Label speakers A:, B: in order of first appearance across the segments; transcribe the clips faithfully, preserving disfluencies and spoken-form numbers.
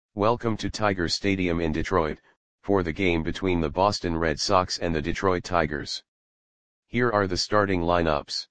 A: Welcome to Tiger Stadium in Detroit, for the game between the Boston Red Sox and the Detroit Tigers. Here are the starting lineups.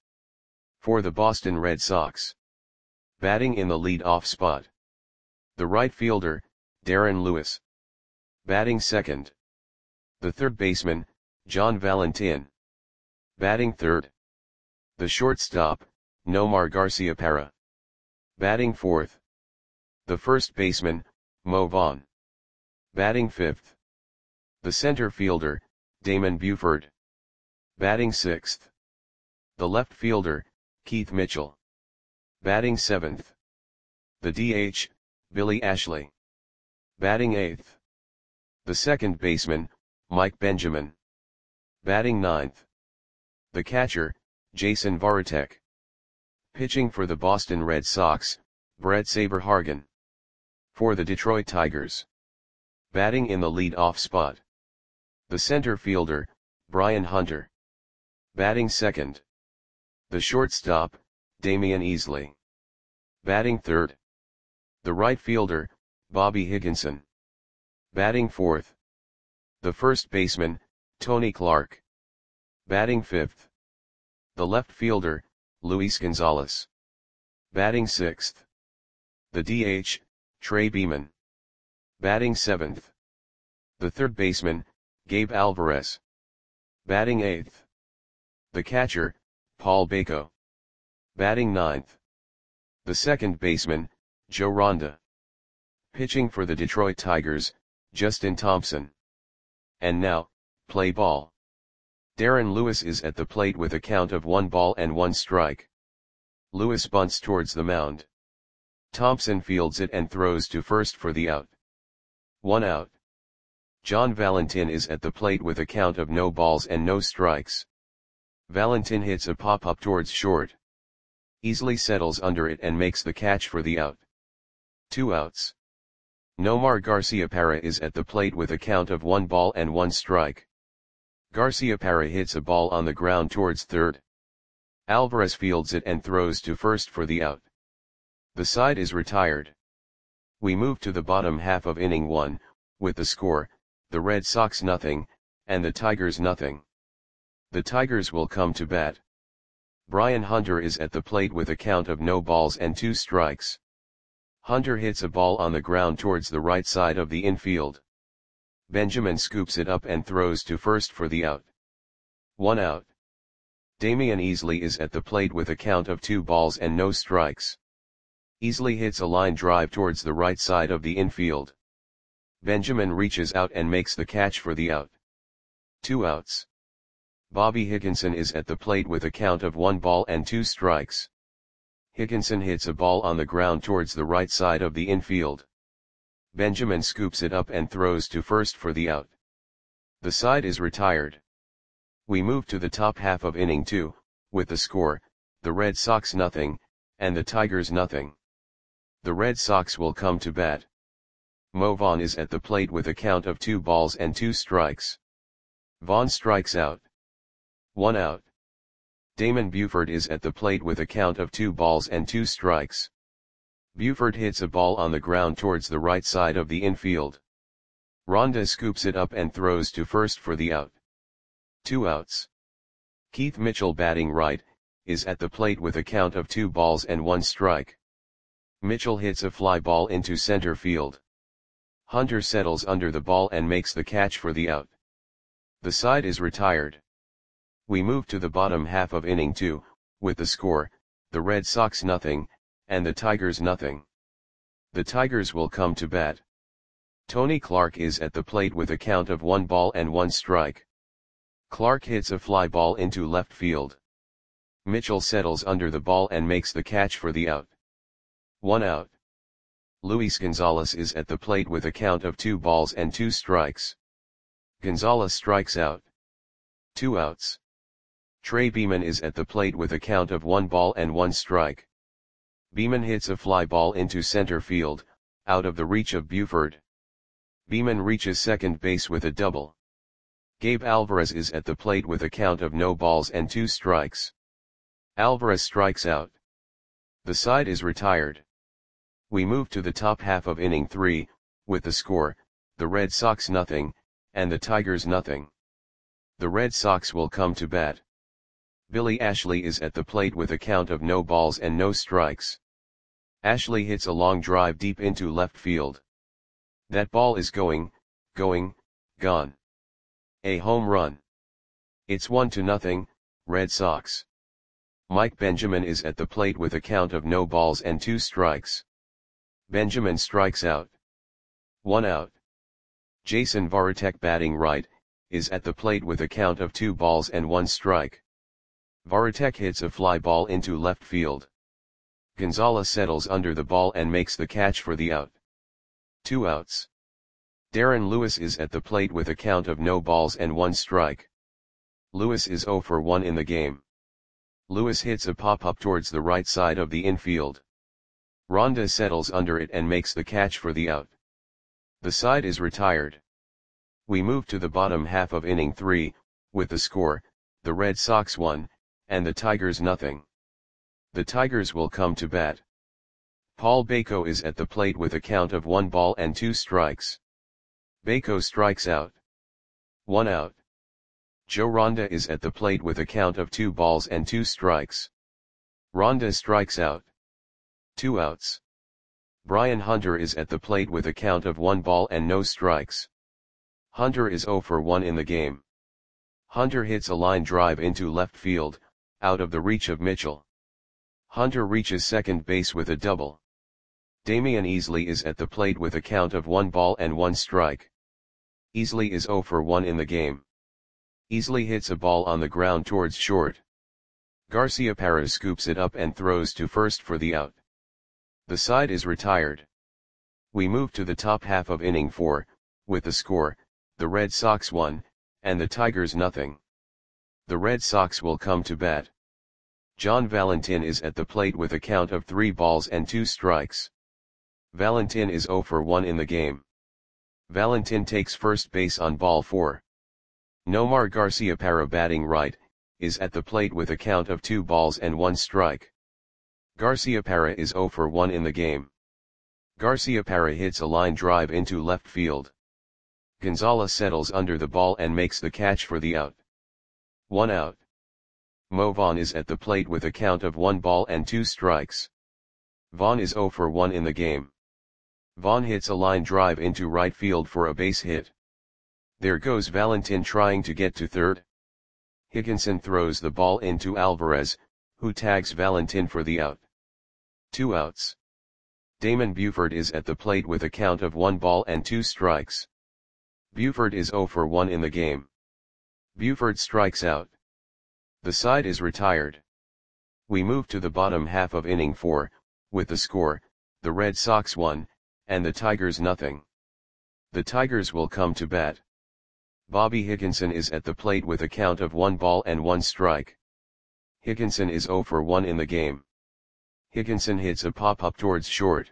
A: For the Boston Red Sox. Batting in the lead-off spot. The right fielder, Darren Lewis. Batting second. The third baseman, John Valentin. Batting third. The shortstop, Nomar Garciaparra. Batting fourth. The first baseman, Mo Vaughn. Batting fifth. The center fielder, Damon Buford. Batting sixth. The left fielder, Keith Mitchell. Batting seventh. The D H, Billy Ashley. Batting eighth. The second baseman, Mike Benjamin. Batting ninth. The catcher, Jason Varitek. Pitching for the Boston Red Sox, Bret Saberhagen. For the Detroit Tigers. Batting in the lead-off spot. The center fielder, Brian Hunter. Batting second. The shortstop, Damian Easley. Batting third. The right fielder, Bobby Higginson. Batting fourth. The first baseman, Tony Clark. Batting fifth. The left fielder, Luis Gonzalez. Batting sixth. The D H, Trey Beeman. Batting seventh. The third baseman, Gabe Alvarez. Batting eighth. The catcher, Paul Bako. Batting ninth. The second baseman, Joe Ronda. Pitching for the Detroit Tigers, Justin Thompson. And now, play ball. Darren Lewis is at the plate with a count of one ball and one strike. Lewis bunts towards the mound. Thompson fields it and throws to first for the out. One out. John Valentin is at the plate with a count of no balls and no strikes. Valentin hits a pop-up towards short. Easily settles under it and makes the catch for the out. Two outs. Nomar Garciaparra is at the plate with a count of one ball and one strike. Garciaparra hits a ball on the ground towards third. Alvarez fields it and throws to first for the out. The side is retired. We move to the bottom half of inning one, with the score, the Red Sox nothing, and the Tigers nothing. The Tigers will come to bat. Brian Hunter is at the plate with a count of no balls and two strikes. Hunter hits a ball on the ground towards the right side of the infield. Benjamin scoops it up and throws to first for the out. One out. Damian Easley is at the plate with a count of two balls and no strikes. Easley hits a line drive towards the right side of the infield. Benjamin reaches out and makes the catch for the out. Two outs. Bobby Higginson is at the plate with a count of one ball and two strikes. Higginson hits a ball on the ground towards the right side of the infield. Benjamin scoops it up and throws to first for the out. The side is retired. We move to the top half of inning two, with the score, the Red Sox nothing, and the Tigers nothing. The Red Sox will come to bat. Mo Vaughn is at the plate with a count of two balls and two strikes. Vaughn strikes out. One out. Damon Buford is at the plate with a count of two balls and two strikes. Buford hits a ball on the ground towards the right side of the infield. Ronda scoops it up and throws to first for the out. Two outs. Keith Mitchell, batting right, is at the plate with a count of two balls and one strike. Mitchell hits a fly ball into center field. Hunter settles under the ball and makes the catch for the out. The side is retired. We move to the bottom half of inning two, with the score, the Red Sox nothing, and the Tigers nothing. The Tigers will come to bat. Tony Clark is at the plate with a count of one ball and one strike. Clark hits a fly ball into left field. Mitchell settles under the ball and makes the catch for the out. One out. Luis Gonzalez is at the plate with a count of two balls and two strikes. Gonzalez strikes out. Two outs. Trey Beeman is at the plate with a count of one ball and one strike. Beeman hits a fly ball into center field, out of the reach of Buford. Beeman reaches second base with a double. Gabe Alvarez is at the plate with a count of no balls and two strikes. Alvarez strikes out. The side is retired. We move to the top half of inning three, with the score, the Red Sox nothing, and the Tigers nothing. The Red Sox will come to bat. Billy Ashley is at the plate with a count of no balls and no strikes. Ashley hits a long drive deep into left field. That ball is going, going, gone. A home run. It's one to nothing, Red Sox. Mike Benjamin is at the plate with a count of no balls and two strikes. Benjamin strikes out. One out. Jason Varitek, batting right, is at the plate with a count of two balls and one strike. Varitek hits a fly ball into left field. Gonzalez settles under the ball and makes the catch for the out. Two outs. Darren Lewis is at the plate with a count of no balls and one strike. Lewis is zero for one in the game. Lewis hits a pop-up towards the right side of the infield. Ronda settles under it and makes the catch for the out. The side is retired. We move to the bottom half of inning three, with the score, the Red Sox one, and the Tigers nothing. The Tigers will come to bat. Paul Bako is at the plate with a count of one ball and two strikes. Bako strikes out. One out. Joe Ronda is at the plate with a count of two balls and two strikes. Ronda strikes out. Two outs. Brian Hunter is at the plate with a count of one ball and no strikes. Hunter is zero for one in the game. Hunter hits a line drive into left field, out of the reach of Mitchell. Hunter reaches second base with a double. Damian Easley is at the plate with a count of one ball and one strike. Easley is zero for one in the game. Easley hits a ball on the ground towards short. Garciaparra scoops it up and throws to first for the out. The side is retired. We move to the top half of inning four, with the score, the Red Sox one, and the Tigers nothing. The Red Sox will come to bat. John Valentin is at the plate with a count of three balls and two strikes. Valentin is zero for one in the game. Valentin takes first base on ball four. Nomar Garciaparra, batting right, is at the plate with a count of two balls and one strike. Garciaparra is zero for one in the game. Garciaparra hits a line drive into left field. Gonzalez settles under the ball and makes the catch for the out. One out. Mo Vaughn is at the plate with a count of one ball and two strikes. Vaughn is zero for one in the game. Vaughn hits a line drive into right field for a base hit. There goes Valentin trying to get to third. Higginson throws the ball into Alvarez, who tags Valentin for the out. Two outs. Damon Buford is at the plate with a count of one ball and two strikes. Buford is zero for one in the game. Buford strikes out. The side is retired. We move to the bottom half of inning four, with the score, the Red Sox one, and the Tigers nothing. The Tigers will come to bat. Bobby Higginson is at the plate with a count of one ball and one strike. Higginson is zero for one in the game. Higginson hits a pop-up towards short.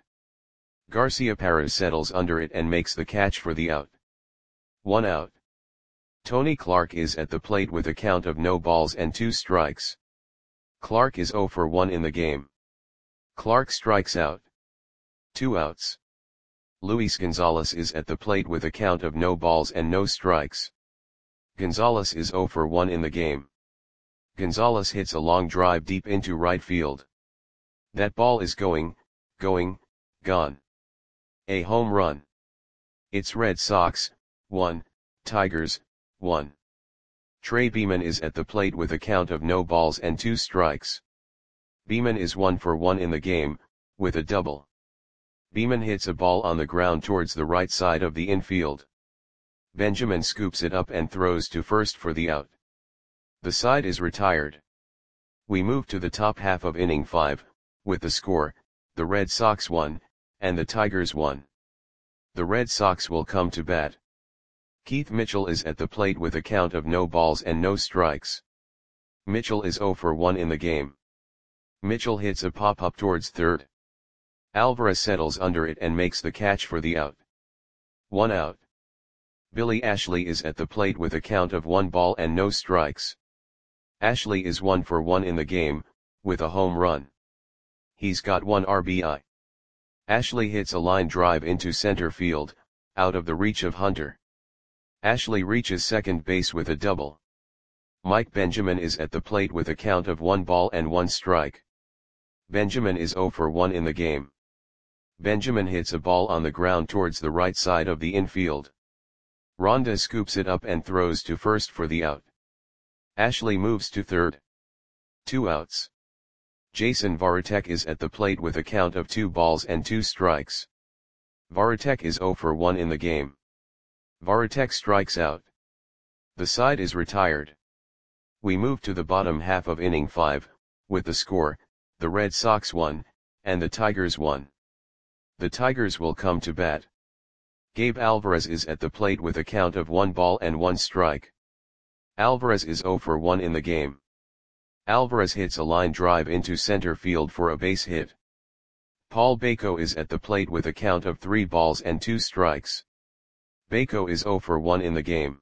A: Garciaparra settles under it and makes the catch for the out. One out. Tony Clark is at the plate with a count of no balls and two strikes. Clark is zero for one in the game. Clark strikes out. Two outs. Luis Gonzalez is at the plate with a count of no balls and no strikes. Gonzalez is zero for one in the game. Gonzalez hits a long drive deep into right field. That ball is going, going, gone. A home run. It's Red Sox, one, Tigers, one. Trey Beeman is at the plate with a count of no balls and two strikes. Beeman is one for one in the game, with a double. Beeman hits a ball on the ground towards the right side of the infield. Benjamin scoops it up and throws to first for the out. The side is retired. We move to the top half of inning five, with the score, the Red Sox one, and the Tigers one. The Red Sox will come to bat. Keith Mitchell is at the plate with a count of no balls and no strikes. Mitchell is zero for one in the game. Mitchell hits a pop-up towards third. Alvarez settles under it and makes the catch for the out. One out. Billy Ashley is at the plate with a count of one ball and no strikes. Ashley is one for one in the game, with a home run. He's got one R B I. Ashley hits a line drive into center field, out of the reach of Hunter. Ashley reaches second base with a double. Mike Benjamin is at the plate with a count of one ball and one strike. Benjamin is zero for one in the game. Benjamin hits a ball on the ground towards the right side of the infield. Rhonda scoops it up and throws to first for the out. Ashley moves to third. Two outs. Jason Varitek is at the plate with a count of two balls and two strikes. Varitek is zero for one in the game. Varitek strikes out. The side is retired. We move to the bottom half of inning five, with the score, the Red Sox won, and the Tigers won. The Tigers will come to bat. Gabe Alvarez is at the plate with a count of one ball and one strike. Alvarez is zero for one in the game. Alvarez hits a line drive into center field for a base hit. Paul Bako is at the plate with a count of three balls and two strikes. Bako is zero for one in the game.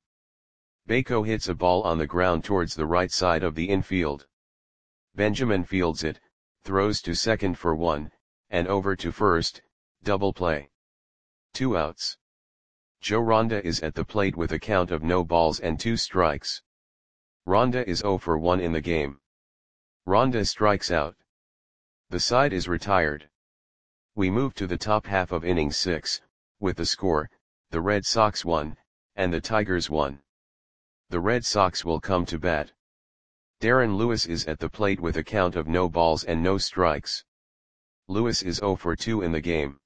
A: Bako hits a ball on the ground towards the right side of the infield. Benjamin fields it, throws to second for one, and over to first, double play. Two outs. Joe Ronda is at the plate with a count of no balls and two strikes. Ronda is zero for one in the game. Ronda strikes out. The side is retired. We move to the top half of inning six, with the score, the Red Sox won, and the Tigers won. The Red Sox will come to bat. Darren Lewis is at the plate with a count of no balls and no strikes. Lewis is zero for two in the game.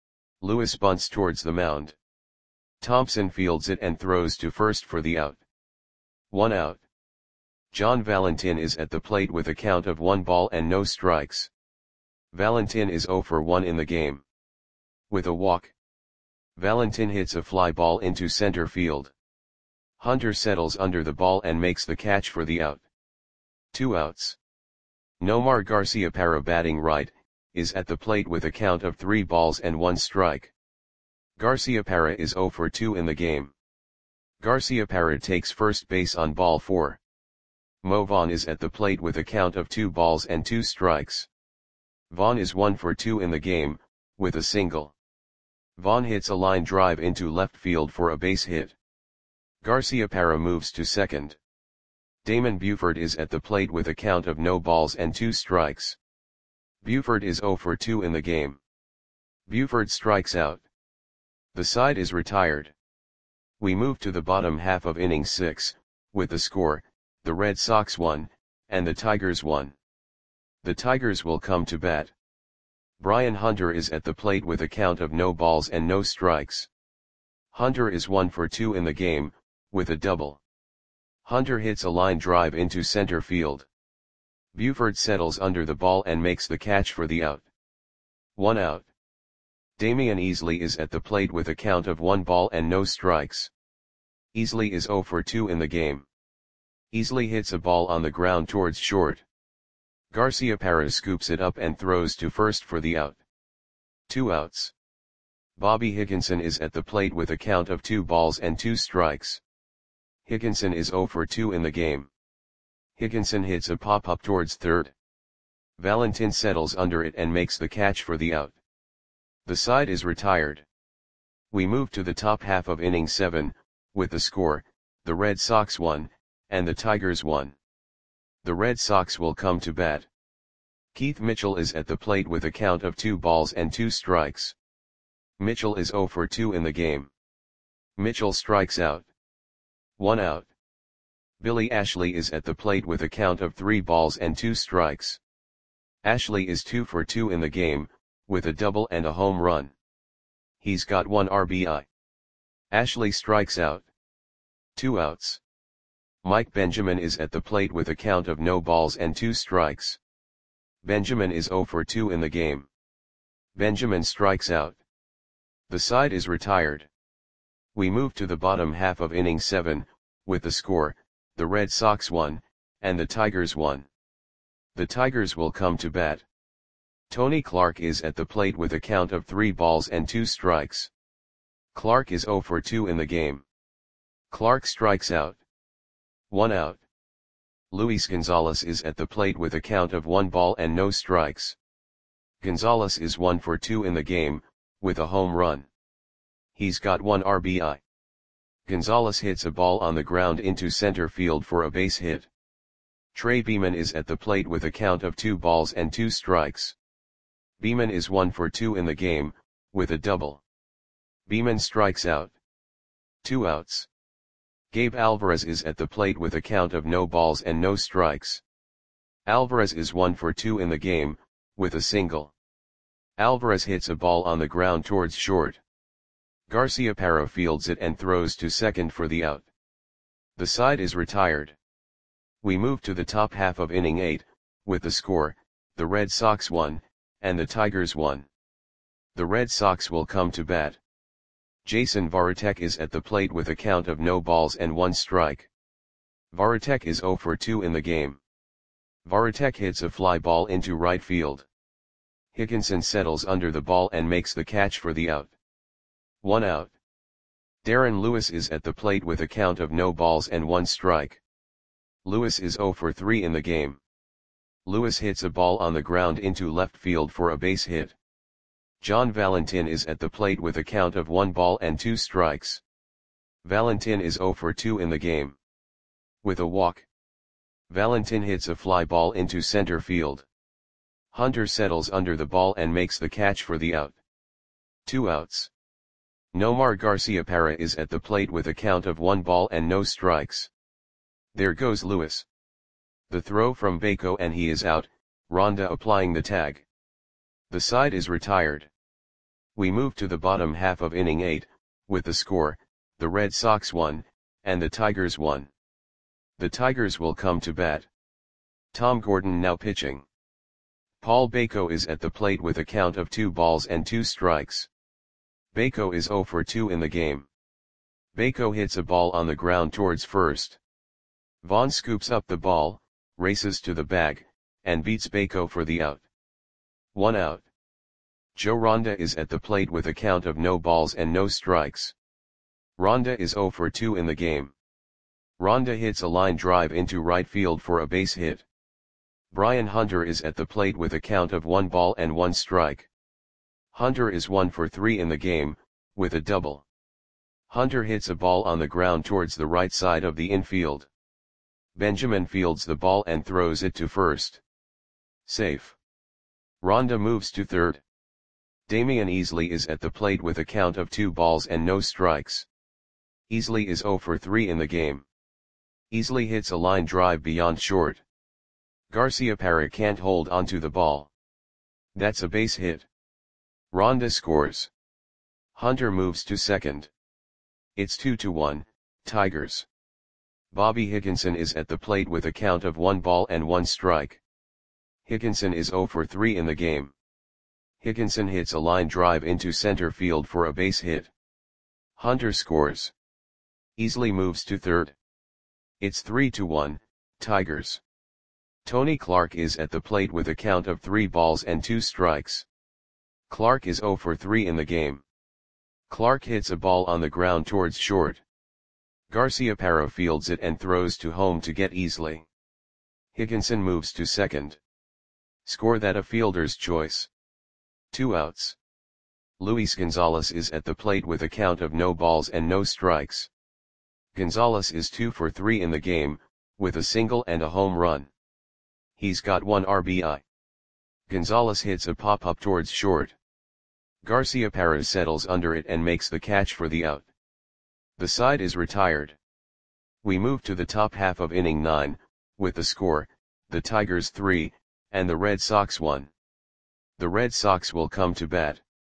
A: Lewis bunts towards the mound. Thompson fields it and throws to first for the out. One out. John Valentin is at the plate with a count of one ball and no strikes. Valentin is zero for one in the game. With a walk, Valentin hits a fly ball into center field. Hunter settles under the ball and makes the catch for the out. Two outs. Nomar Garciaparra, batting right, is at the plate with a count of three balls and one strike. Garciaparra is zero for two in the game. Garciaparra takes first base on ball four. Mo Vaughn is at the plate with a count of two balls and two strikes. Vaughn is one for two in the game, with a single. Vaughn hits a line drive into left field for a base hit. Garciaparra moves to second. Damon Buford is at the plate with a count of no balls and two strikes. Buford is zero for two in the game. Buford strikes out. The side is retired. We move to the bottom half of inning six, with the score, the Red Sox won, and the Tigers won. The Tigers will come to bat. Brian Hunter is at the plate with a count of no balls and no strikes. Hunter is one for two in the game, with a double. Hunter hits a line drive into center field. Buford settles under the ball and makes the catch for the out. One out. Damian Easley is at the plate with a count of one ball and no strikes. Easley is zero for two in the game. Easley hits a ball on the ground towards short. Garciaparra scoops it up and throws to first for the out. Two outs. Bobby Higginson is at the plate with a count of two balls and two strikes. Higginson is zero for two in the game. Higginson hits a pop-up towards third. Valentin settles under it and makes the catch for the out. The side is retired. We move to the top half of inning seven, with the score, the Red Sox won, and the Tigers won. The Red Sox will come to bat. Keith Mitchell is at the plate with a count of two balls and two strikes. Mitchell is zero for two in the game. Mitchell strikes out. One out. Billy Ashley is at the plate with a count of three balls and two strikes. Ashley is two for two in the game, with a double and a home run. He's got one R B I. Ashley strikes out. Two outs. Mike Benjamin is at the plate with a count of no balls and two strikes. Benjamin is zero for two in the game. Benjamin strikes out. The side is retired. We move to the bottom half of inning seven, with the score, the Red Sox won, and the Tigers won. The Tigers will come to bat. Tony Clark is at the plate with a count of three balls and two strikes. Clark is zero for two in the game. Clark strikes out. One out. Luis Gonzalez is at the plate with a count of one ball and no strikes. Gonzalez is one for two in the game, with a home run. He's got one R B I. Gonzalez hits a ball on the ground into center field for a base hit. Trey Beeman is at the plate with a count of two balls and two strikes. Beeman is one for two in the game, with a double. Beeman strikes out. Two outs. Gabe Alvarez is at the plate with a count of no balls and no strikes. Alvarez is one for two in the game, with a single. Alvarez hits a ball on the ground towards short. Garciaparra fields it and throws to second for the out. The side is retired. We move to the top half of inning eight, with the score, the Red Sox won, and the Tigers won. The Red Sox will come to bat. Jason Varitek is at the plate with a count of no balls and one strike. Varitek is zero for two in the game. Varitek hits a fly ball into right field. Higginson settles under the ball and makes the catch for the out. One out. Darren Lewis is at the plate with a count of no balls and one strike. Lewis is zero for three in the game. Lewis hits a ball on the ground into left field for a base hit. John Valentin is at the plate with a count of one ball and two strikes. Valentin is zero for two in the game. With a walk. Valentin hits a fly ball into center field. Hunter settles under the ball and makes the catch for the out. Two outs. Nomar Garciaparra is at the plate with a count of one ball and no strikes. There goes Lewis. The throw from Bako and he is out, Ronda applying the tag. The side is retired. We move to the bottom half of inning eight, with the score, the Red Sox won, and the Tigers won. The Tigers will come to bat. Tom Gordon now pitching. Paul Bako is at the plate with a count of two balls and two strikes. Bako is zero for two in the game. Bako hits a ball on the ground towards first. Vaughn scoops up the ball, races to the bag, and beats Bako for the out. One out. Joe Ronda is at the plate with a count of no balls and no strikes. Ronda is zero for two in the game. Ronda hits a line drive into right field for a base hit. Brian Hunter is at the plate with a count of one ball and one strike. Hunter is one for three in the game, with a double. Hunter hits a ball on the ground towards the right side of the infield. Benjamin fields the ball and throws it to first. Safe. Ronda moves to third. Damian Easley is at the plate with a count of two balls and no strikes. Easley is zero for three in the game. Easley hits a line drive beyond short. Garciaparra can't hold onto the ball. That's a base hit. Ronda scores. Hunter moves to second. It's two to one, Tigers. Bobby Higginson is at the plate with a count of one ball and one strike. Higginson is zero for three in the game. Higginson hits a line drive into center field for a base hit. Hunter scores. Easley moves to third. It's three to one, Tigers. Tony Clark is at the plate with a count of three balls and two strikes. Clark is zero for three in the game. Clark hits a ball on the ground towards short. Garciaparra fields it and throws to home to get Easley. Higginson moves to second. Score that a fielder's choice. Two outs. Luis Gonzalez is at the plate with a count of no balls and no strikes. Gonzalez is two for three in the game, with a single and a home run. He's got one R B I. Gonzalez hits a pop-up towards short. Garciaparra settles under it and makes the catch for the out. The side is retired. We move to the top half of inning nine, with the score, the Tigers three, and the Red Sox one. The Red Sox will come to bat.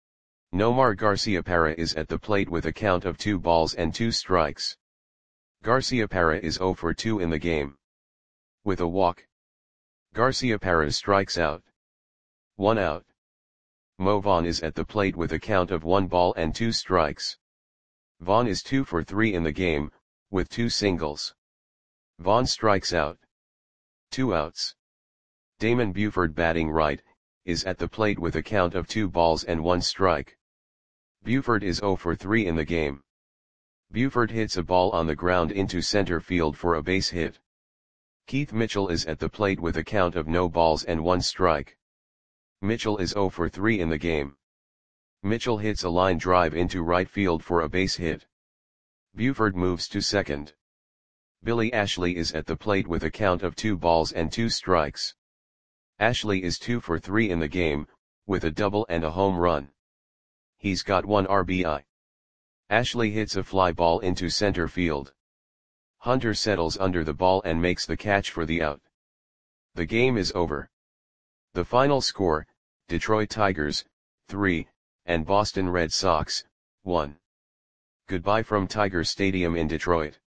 A: Nomar Garciaparra is at the plate with a count of two balls and two strikes. Garciaparra is zero for two in the game. With a walk. Garciaparra strikes out. One out. Mo Vaughn is at the plate with a count of one ball and two strikes. Vaughn is two for three in the game, with two singles. Vaughn strikes out. Two outs. Damon Buford batting right, is at the plate with a count of two balls and one strike. Buford is zero for three in the game. Buford hits a ball on the ground into center field for a base hit. Keith Mitchell is at the plate with a count of no balls and one strike. Mitchell is zero for three in the game. Mitchell hits a line drive into right field for a base hit. Buford moves to second. Billy Ashley is at the plate with a count of two balls and two strikes. Ashley is two for three in the game, with a double and a home run. He's got one R B I. Ashley hits a fly ball into center field. Hunter settles under the ball and makes the catch for the out. The game is over. The final score, Detroit Tigers, three, and Boston Red Sox, one. Goodbye from Tiger Stadium in Detroit.